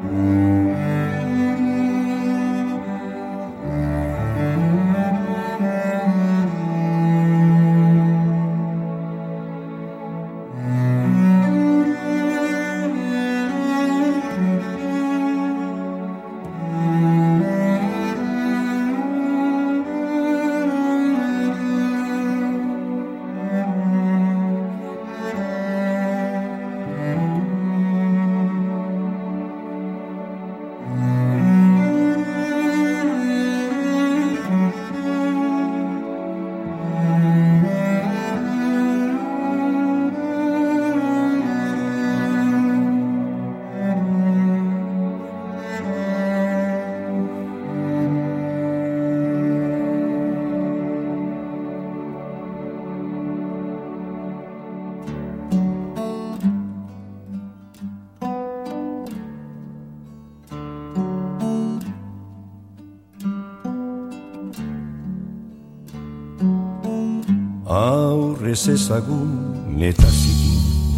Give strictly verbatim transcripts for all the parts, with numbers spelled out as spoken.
Aurrez ezagun neta zikin,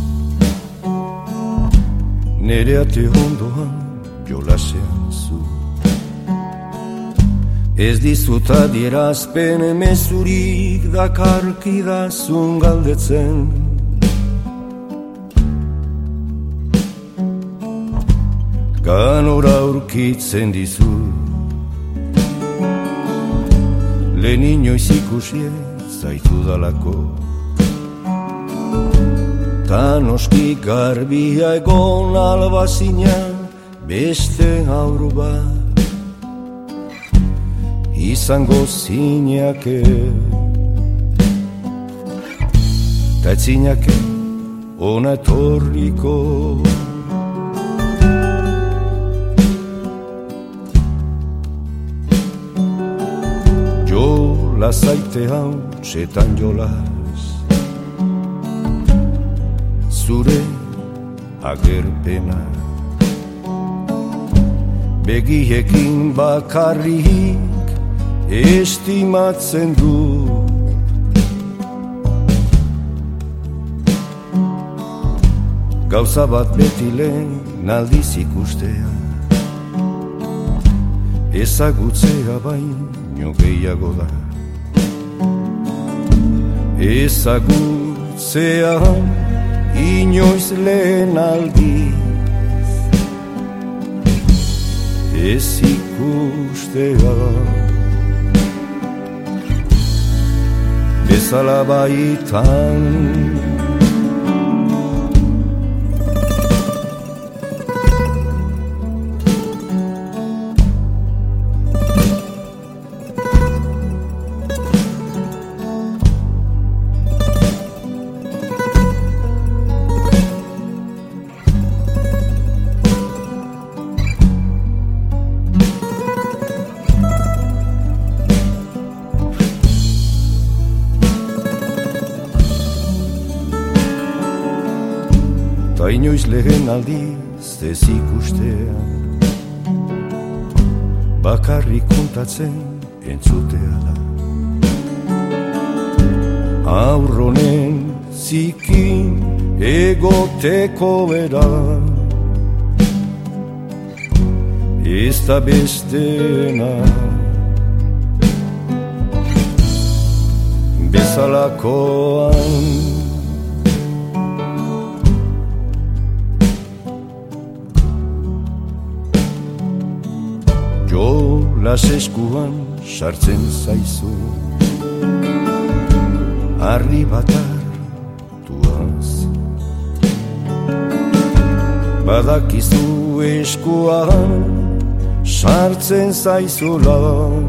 nere ate ondoan jolasean zu. Ez dizut adierazpen mezurik dakarkidazun galdetzen. Ganora aurkitzen dizut, lehen inoiz ikusiet zaitu dalako. Ta noski garbia egon albazina beste aur bat izango zinake, ta etzinake ona etorriko. Lazaite hau txetan jolas, zure agerpena, begiekin bakarrik estimatzen du. Gauza bat beti lehen aldiz ikustea, ezagutzea baino gehiago da. Ezagutzea inoiz lehen aldiz, ez ikustea bezala baitan. Ta inoiz lehen aldiz ez ikustea, bakarrik kontatzen entzutea da. Aurronen zikin egoteko bera, ez da bestena bezalakoan. Jolas eskuan sartzen zaizu, harri bat hartuaz, badakizu eskuan sartzen zaizula.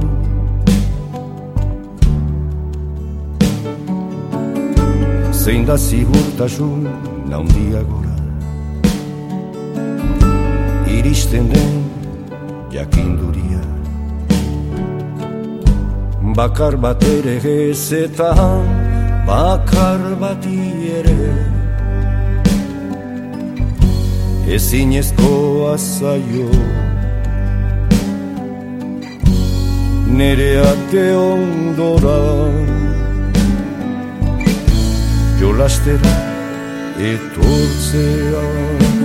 Zein da ziurtasun naundiagora, iristen den jakinduria. Bakar bat ere ez eta bakar bati ere ezinezkoa zaio, nere ate ondora jolastera etortzea.